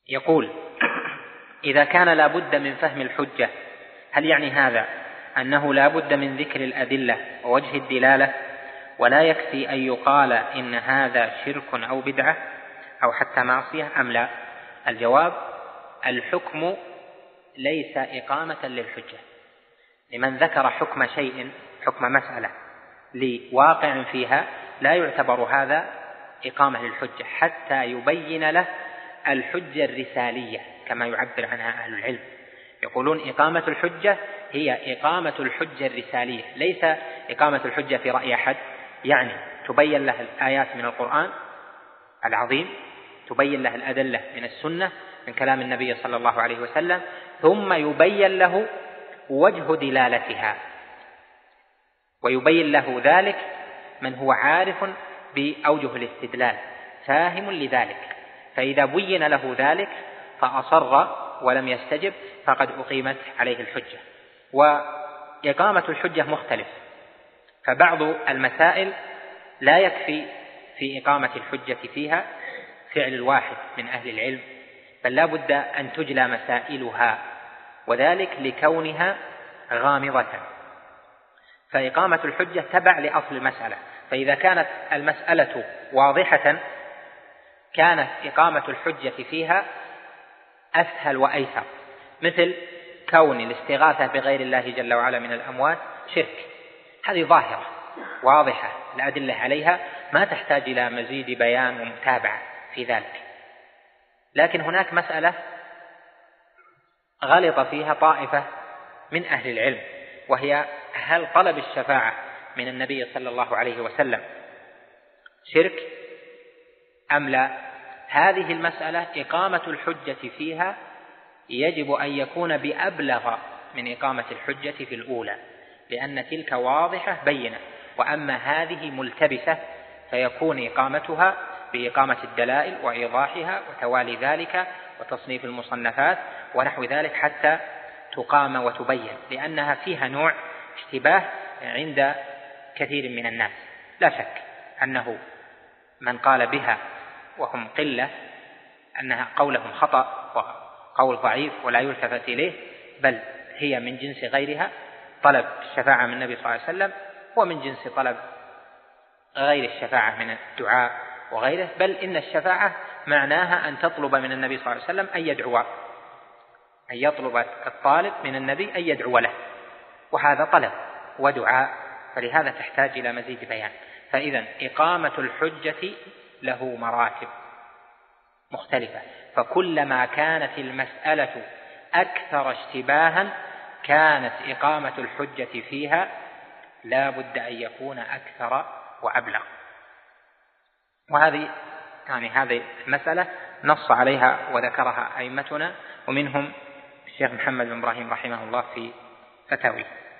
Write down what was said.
يقول: إذا كان لا بد من فهم الحجة، هل يعني هذا أنه لا بد من ذكر الأدلة ووجه الدلالة، ولا يكفي أن يقال إن هذا شرك أو بدعة أو حتى معصية، أم لا؟ الجواب: الحكم ليس إقامة للحجة. لمن ذكر حكم شيء، حكم مسألة لواقع فيها، لا يعتبر هذا إقامة للحجة حتى يبين له الحجة الرسالية كما يعبر عنها أهل العلم. يقولون إقامة الحجة هي إقامة الحجة الرسالية، ليس إقامة الحجة في رأي أحد، يعني تبين له الآيات من القرآن العظيم، تبين له الأدلة من السنة من كلام النبي صلى الله عليه وسلم، ثم يبين له وجه دلالتها، ويبين له ذلك من هو عارف بأوجه الاستدلال فاهم لذلك. فإذا بين له ذلك فأصر ولم يستجب فقد أقيمت عليه الحجة. وإقامة الحجة مختلف، فبعض المسائل لا يكفي في إقامة الحجة فيها فعل الواحد من أهل العلم، بل لا بد أن تجلى مسائلها، وذلك لكونها غامضة. فإقامة الحجة تبع لأصل المسألة، فإذا كانت المسألة واضحة كانت إقامة الحجة فيها أسهل وأيسر، مثل كون الاستغاثة بغير الله جل وعلا من الأموات شرك، هذه ظاهرة واضحة الأدلة عليها، ما تحتاج إلى مزيد بيان ومتابعة في ذلك. لكن هناك مسألة غلط فيها طائفة من أهل العلم، وهي: هل طلب الشفاعة من النبي صلى الله عليه وسلم شرك أم لا؟ هذه المسألة إقامة الحجة فيها يجب أن يكون بأبلغ من إقامة الحجة في الأولى، لأن تلك واضحة بينة، وأما هذه ملتبسة فيكون إقامتها بإقامة الدلائل وإيضاحها وتوالي ذلك وتصنيف المصنفات ونحو ذلك حتى تقام وتبين، لأنها فيها نوع اشتباه عند كثير من الناس. لا شك أنه من قال بها وهم قلة أنها قولهم خطأ وقول ضعيف ولا يلتفت إليه، بل هي من جنس غيرها، طلب الشفاعة من النبي صلى الله عليه وسلم ومن جنس طلب غير الشفاعة من الدعاء وغيره، بل إن الشفاعة معناها أن تطلب من النبي صلى الله عليه وسلم أن يدعو، أن يطلب الطالب من النبي أن يدعو له، وهذا طلب ودعاء، فلهذا تحتاج إلى مزيد بيان. فإذا إقامة الحجة له مراتب مختلفة، فكلما كانت المسألة أكثر اشتباها كانت إقامة الحجة فيها لا بد أن يكون أكثر وأبلغ. وهذه هذه المسألة نص عليها وذكرها أئمتنا، ومنهم الشيخ محمد بن إبراهيم رحمه الله في فتاويه.